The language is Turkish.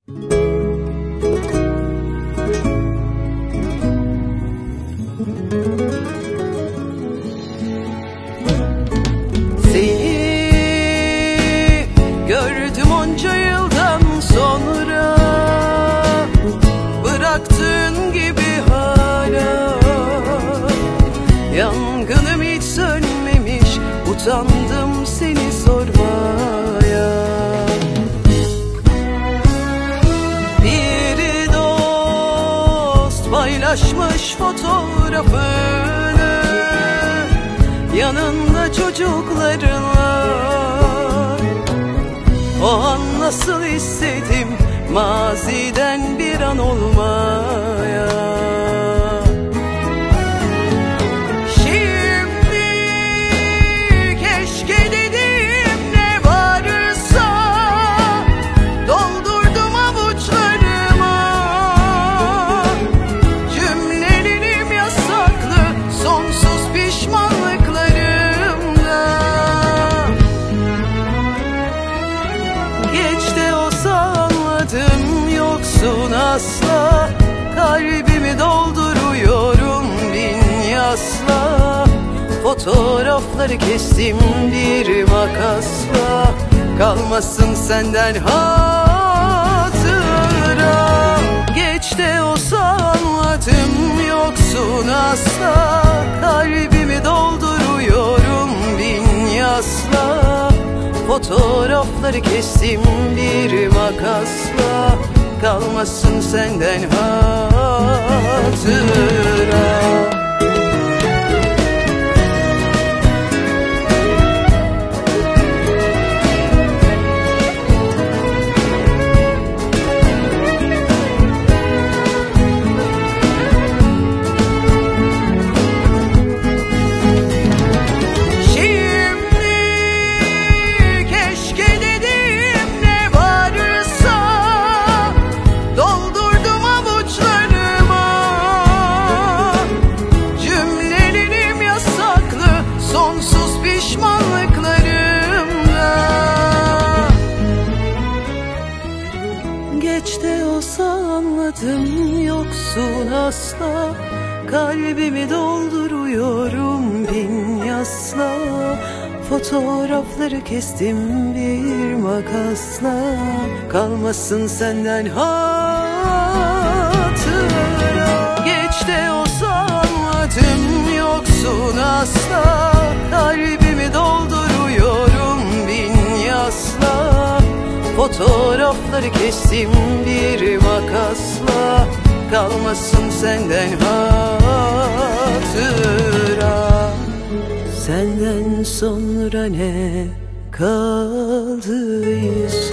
Seni gördüm onca yıldan sonra, bıraktığın gibi hala. Yangınım hiç sönmemiş, utandım seni sormaya. Bir dost paylaşmış fotoğrafını, yanında çocuklarınla. O an nasıl istedim maziden bir an olmaya. Şimdi keşke dediğim ne varsa doldurdum avuçlarıma. Cümlelerim yasaklı, sonsuz pişmanlıklarımla. Geç de olsa anladım yoksun asla. Kalbimi dolduruyorum bin yasla. Fotoğrafları kestim bir makasla. Kalmasın senden hatıra. Geç de olsa anladım yoksun asla. Kalbimi dolduruyorum bin yasla. Fotoğrafları kestim bir makasla. Kalmasın senden hatıra. Geç de olsa anladım yoksun asla. Kalbimi dolduruyorum bin yasla. Fotoğrafları kestim bir makasla. Kalmasın senden hatıra. Geç de olsa anladım yoksun asla. Kalbimi dolduruyorum bin yasla. Fotoğrafları kestim bir makasla. Kalmasın senden hatıra. Senden sonra ne kaldıysa.